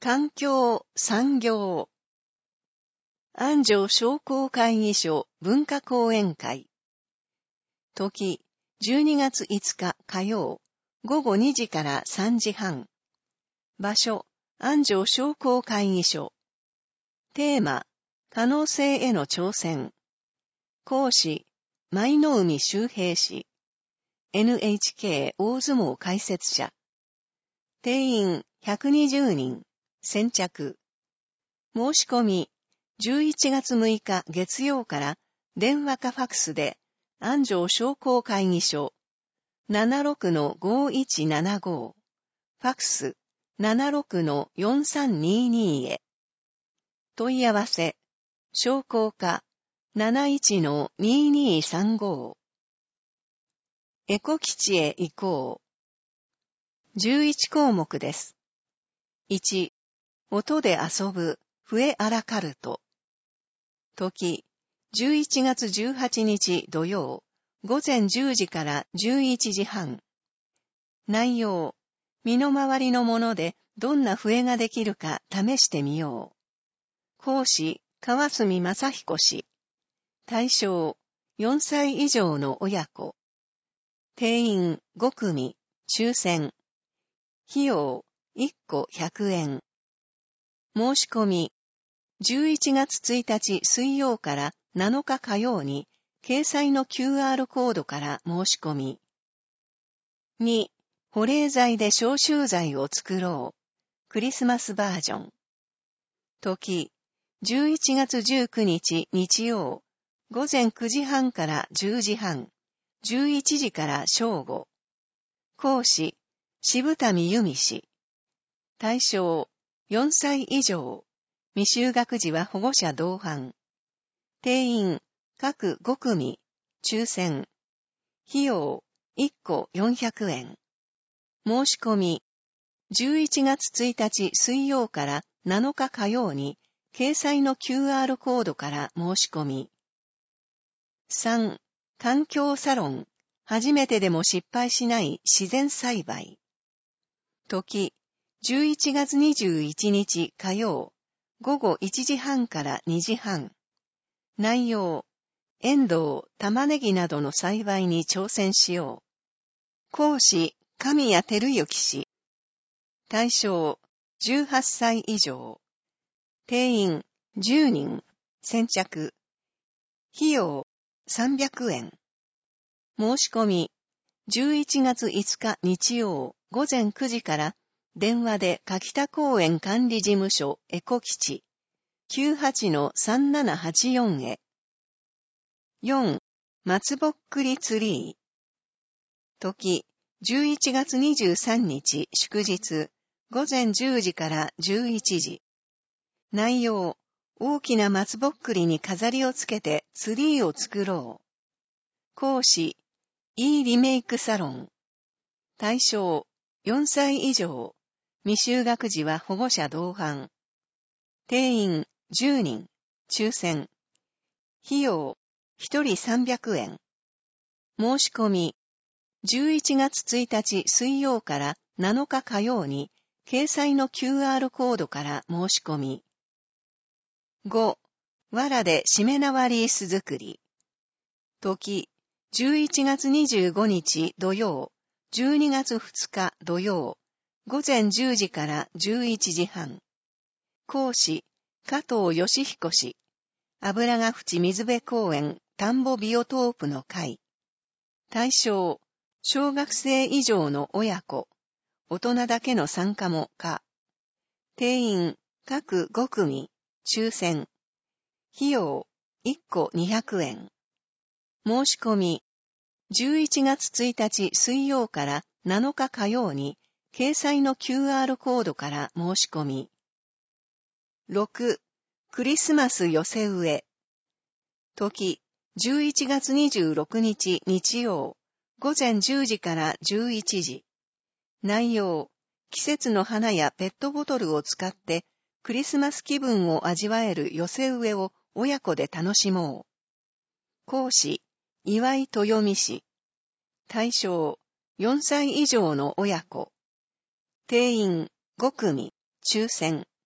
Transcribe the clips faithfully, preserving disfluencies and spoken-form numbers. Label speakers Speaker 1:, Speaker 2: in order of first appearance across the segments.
Speaker 1: 環境、産業。安城商工会議所文化講演会。時、じゅうにがついつか火曜、ごごにじからさんじはん。場所、安城商工会議所。テーマ、可能性への挑戦。講師、舞の海周平氏。エヌエイチケー 大相撲解説者。定員ひゃくにじゅうにん。先着。申し込み、じゅういちがつむいか月曜から電話かファクスで、安城商工会議所 ななろくのごいちななご、ファクス ななろくのよんさんにに へ。問い合わせ、商工課 なないちのににさんご。エコ基地へ行こう。じゅういちこうもくです。いち、音で遊ぶ、笛アラカルト。時、じゅういちがつじゅうはちにち土曜、ごぜんじゅうじからじゅういちじはん。内容、身の回りのものでどんな笛ができるか試してみよう。講師、川澄正彦氏。対象、よんさい以上の親子。定員ごくみ、抽選。費用、いっこひゃくえん。申し込み、じゅういちがつついたち水曜からなのか火曜に、掲載の キューアール コードから申し込み。に、保冷剤で消臭剤を作ろう。クリスマスバージョン。時、じゅういちがつじゅうくにち日曜、ごぜんくじはんからじゅうじはん、じゅういちじから正午。講師、渋谷由美氏。対象、よんさい以上。未就学児は保護者同伴。定員、各ごくみ、抽選。費用、いっこよんひゃくえん。申し込み、じゅういちがつついたち水曜からなのか火曜に、掲載の キューアール コードから申し込み。さん、環境サロン、初めてでも失敗しない自然栽培。時、じゅういちがつにじゅういちにち火曜、ごごいちじはんからにじはん。内容、エンドウ、玉ねぎなどの栽培に挑戦しよう。講師、神谷照之氏。対象、じゅうはっさい以上。定員、じゅうにん。先着。費用、さんびゃくえん。申し込み、じゅういちがついつか日曜、ごぜんくじから、電話で柿田公園管理事務所エコ基地 きゅうはちのさんななはちよん へ。よん、松ぼっくりツリー。時、じゅういちがつにじゅうさんにち祝日、ごぜんじゅうじからじゅういちじ。内容、大きな松ぼっくりに飾りをつけてツリーを作ろう。講師、いいリメイクサロン。対象、よんさい以上。未就学児は保護者同伴。定員、じゅうにん。抽選。費用、ひとりさんびゃくえん。申し込み、じゅういちがつついたち水曜からなのか火曜に、掲載の キューアール コードから申し込み。ご、藁でしめ縄リース作り。時、じゅういちがつにじゅうごにち土曜、じゅうにがつふつか土曜、ごぜんじゅうじからじゅういちじはん。講師、加藤義彦氏。油ヶ淵水辺公園田んぼビオトープの会。対象、小学生以上の親子。大人だけの参加も可。定員、各ごくみ、抽選。費用、いっこにひゃくえん。申し込み、じゅういちがつついたち水曜からなのか火曜に、掲載の キューアール コードから申し込み。ろく、クリスマス寄せ植え。時、じゅういちがつにじゅうろくにち日曜、ごぜんじゅうじからじゅういちじ。内容、季節の花やペットボトルを使って、クリスマス気分を味わえる寄せ植えを親子で楽しもう。講師、岩井豊美氏。対象、よんさい以上の親子。定員、ごくみ、抽選。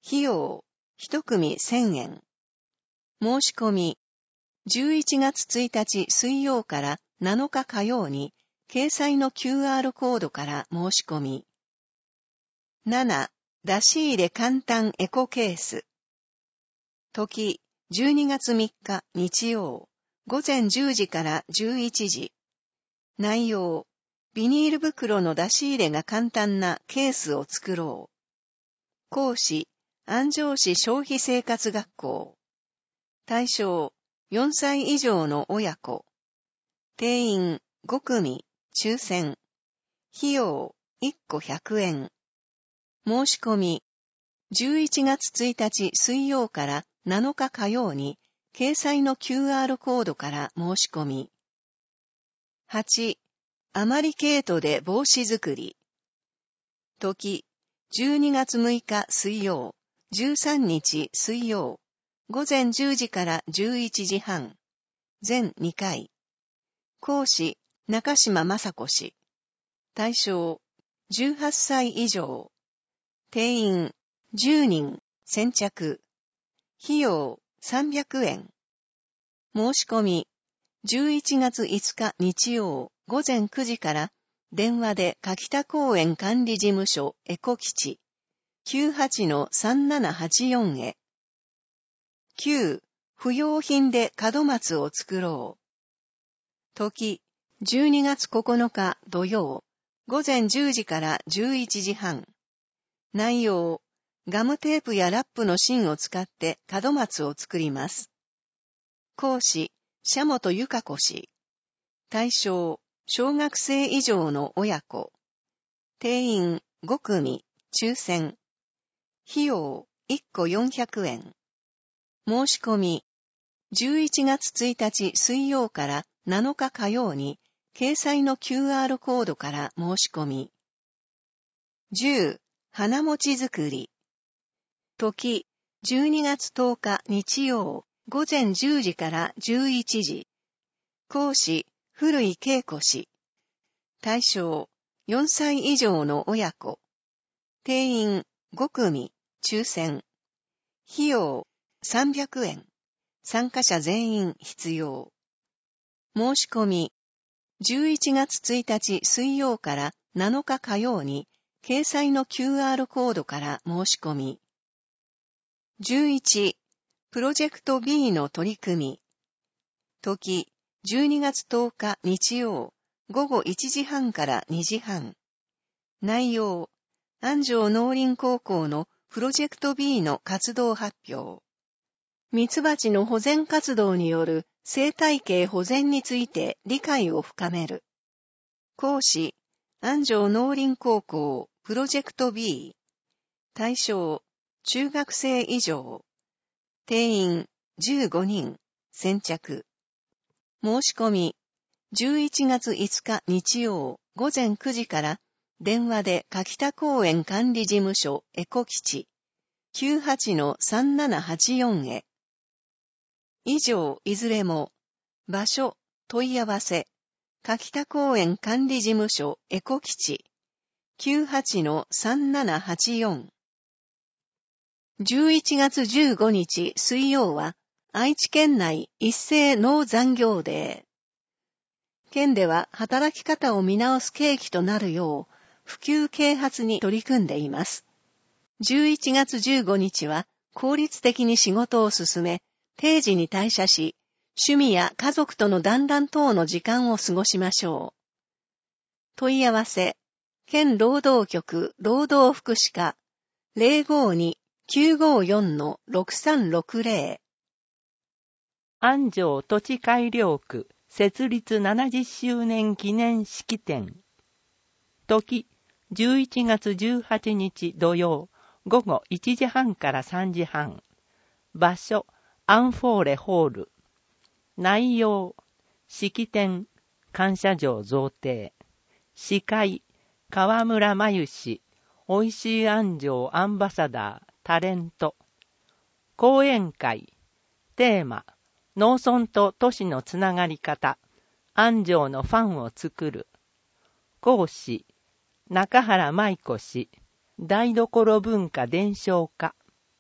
Speaker 1: 費用、一組せんえん。申し込み、じゅういちがつついたち水曜からなのか火曜に、掲載の キューアール コードから申し込み。なな、出し入れ簡単エコケース。時、じゅうにがつみっか日曜、午前じゅうじからじゅういちじ。内容、ビニール袋の出し入れが簡単なケースを作ろう。講師、安城市消費生活学校。対象、よんさい以上の親子。定員、ごくみ、抽選。費用、いっこひゃくえん。申し込み、じゅういちがつついたち水曜からなのか火曜に、掲載の キューアール コードから申し込み。はち、余り毛糸で帽子作り。時、じゅうにがつむいか水曜、じゅうさんにち水曜、午前じゅうじからじゅういちじはん。全にかい。講師、中島雅子氏。対象、じゅうはっさい以上。定員、じゅうにん、先着。費用、さんびゃくえん。申し込み、じゅういちがついつか日曜、午前くじから、電話で柿田公園管理事務所エコ基地 きゅうはちのさんななはちよん へ。きゅう、不用品で門松を作ろう。時、じゅうにがつここのか土曜、午前じゅうじからじゅういちじはん。内容、ガムテープやラップの芯を使って門松を作ります。講師、社本由香子氏。対象、小学生以上の親子。定員、ごくみ、抽選。費用、いっこよんひゃくえん。申し込み、じゅういちがつついたち水曜からなのか火曜に、掲載の キューアール コードから申し込み。じゅう、花餅作り。時、じゅうにがつとおか日曜、午前じゅうじからじゅういちじ。講師、古井恵子氏。対象、よんさい以上の親子。定員、ごくみ、抽選。費用、さんびゃくえん。参加者全員必要。申し込み、じゅういちがつついたち水曜からなのか火曜に、掲載の キューアール コードから申し込み。じゅういち、プロジェクト ビー の取り組み。時、じゅうにがつとおか日曜、午後いちじはんからにじはん。内容、安城農林高校のプロジェクト ビー の活動発表。ミツバチの保全活動による生態系保全について理解を深める。講師、安城農林高校プロジェクト ビー。対象、中学生以上。定員、じゅうごにん、先着。申し込み、じゅういちがついつか日曜、午前くじから、電話で柿田公園管理事務所エコ基地 きゅうはちのさんななはちよん へ。以上いずれも、場所、問い合わせ、柿田公園管理事務所エコ基地 きゅうはちのさんななはちよん。じゅういちがつじゅうごにち水曜は、愛知県内一斉農残業デー。県では働き方を見直す契機となるよう、普及啓発に取り組んでいます。じゅういちがつじゅうごにちは、効率的に仕事を進め、定時に退社し、趣味や家族との団らん等の時間を過ごしましょう。問い合わせ、県労働局労働福祉課 ゼロごに きゅうごよん ろくさんろくゼロ。
Speaker 2: 安城土地改良区設立ななじゅっしゅうねん記念式典。時、じゅういちがつじゅうはちにち土曜、午後いちじはんからさんじはん。場所、アンフォーレホール。内容、式典、感謝状贈呈。司会、河村真由氏、おいしい安城アンバサダー、タレント。講演会、テーマ、農村と都市のつながり方、安城のファンを作る。講師、中原舞子氏、台所文化伝承家。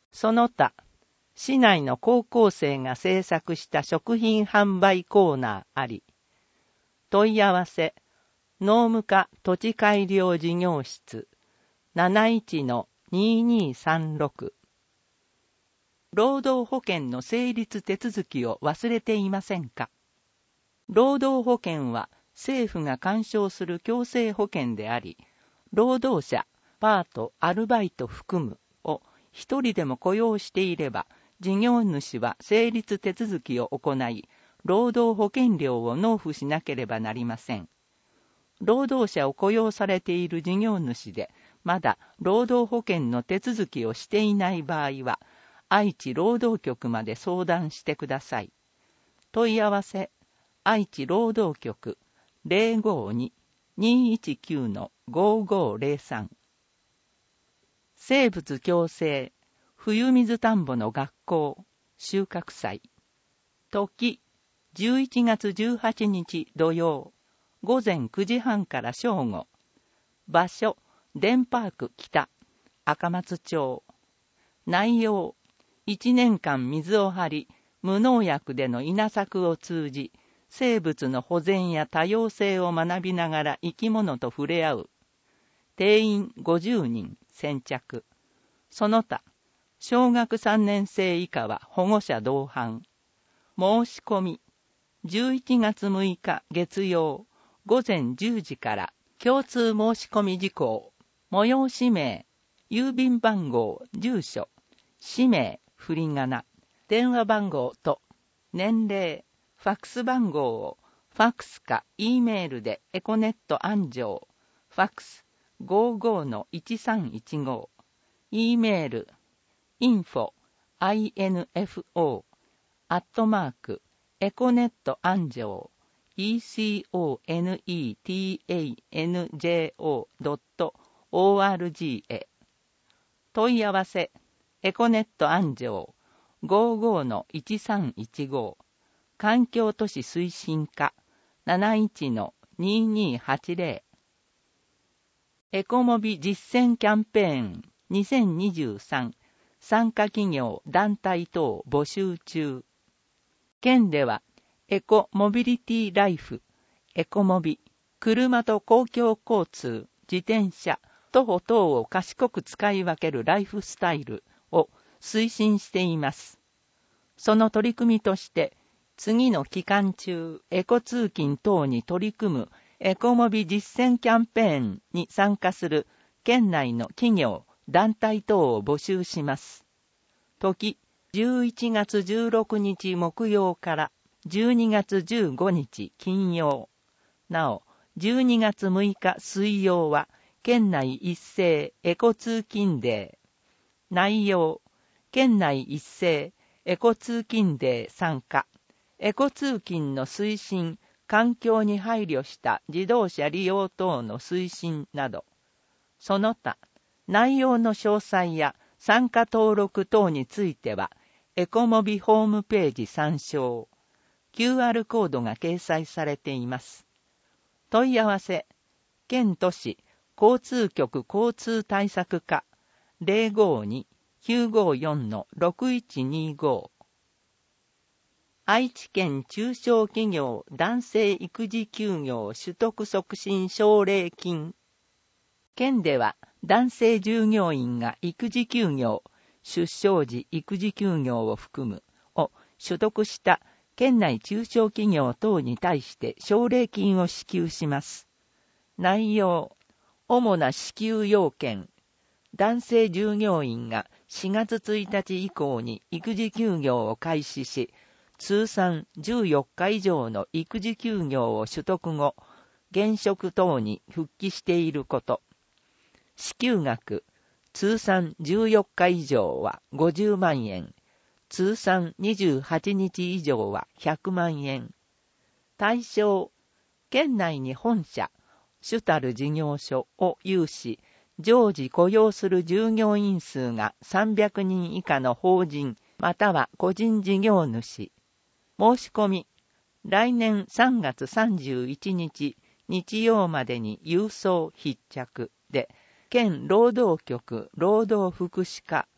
Speaker 2: その他、市内の高校生が制作した食品販売コーナーあり、問い合わせ、農務課土地改良事業室 なないちのににさんろく。労働保険の成立手続きを忘れていませんか？労働保険は政府が干渉する強制保険であり、労働者、パート、アルバイト含むを一人でも雇用していれば、事業主は成立手続きを行い、労働保険料を納付しなければなりません。労働者を雇用されている事業主で、まだ労働保険の手続きをしていない場合は、愛知労働局まで相談してください。問い合わせ、愛知労働局 ゼロごに にいちきゅう ごごゼロさん。生物共生、冬水田んぼの学校、収穫祭。時、じゅういちがつじゅうはちにち土曜、午前くじはんから正午。場所、デンパーク北、赤松町。内容、いちねんかん水を張り、無農薬での稲作を通じ、生物の保全や多様性を学びながら生き物と触れ合う。定員ごじゅうにん、先着。その他、小学さんねん生以下は保護者同伴。申し込み、じゅういちがつむいか月曜、午前じゅうじから共通申し込み事項、催し名、郵便番号、住所、氏名、振り仮名、電話番号と年齢、ファックス番号をファックスか E メールでエコネット安城、ファックス ごじゅうごのいちさんいちご、E メール インフォ インフォ アットマークエコネット安城 イーシーオーエヌイーティーエーエヌジェーオードットオーアールジー へ。問い合わせエコネット安城 ごじゅうごのいちさんいちご、環境都市推進課 なないちのににはちゼロ。エコモビ実践キャンペーンにせんにじゅうさん、参加企業団体等募集中。県ではエコモビリティライフ、エコモビ、車と公共交通、自転車、徒歩等を賢く使い分けるライフスタイルを推進しています。その取り組みとして、次の期間中、エコ通勤等に取り組むエコモビ実践キャンペーンに参加する県内の企業、団体等を募集します。時、じゅういちがつじゅうろくにち木曜からじゅうにがつじゅうごにち金曜。なお、じゅうにがつむいか水曜は、県内一斉エコ通勤デー。内容、県内一斉エコ通勤デー参加。エコ通勤の推進、環境に配慮した自動車利用等の推進など。その他、内容の詳細や参加登録等については、エコモビホームページ参照。キューアール コードが掲載されています。問い合わせ、県都市交通局交通対策課 ゼロごに きゅうごよんのろくいちにご。愛知県中小企業男性育児休業取得促進奨励金。県では男性従業員が育児休業、出生時育児休業を含むを取得した県内中小企業等に対して奨励金を支給します。内容、主な支給要件、男性従業員がしがつついたち以降に育児休業を開始し、通算じゅうよっか以上の育児休業を取得後、現職等に復帰していること。支給額、通算じゅうよっか以上はごじゅうまんえん、通算にじゅうはちにち以上はひゃくまんえん。対象、県内に本社、主たる事業所を有し、常時雇用する従業員数がさんびゃくにん以下の法人、または個人事業主。申し込み、来年さんがつさんじゅういちにち日曜までに郵送必着で、県労働局労働福祉課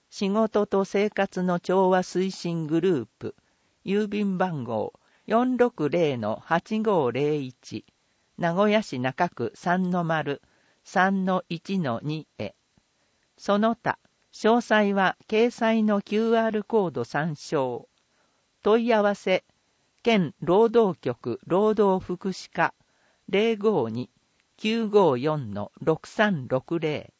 Speaker 2: 仕事と生活の調和推進グループ、郵便番号 よんろくぜろのはちごーぜろいち、名古屋市中区 さんの丸 さんのいちのに へ。その他、詳細は掲載の キューアール コード参照。問い合わせ、県労働局労働福祉課 ゼロごーに きゅうごーよんのろくさんろくぜろ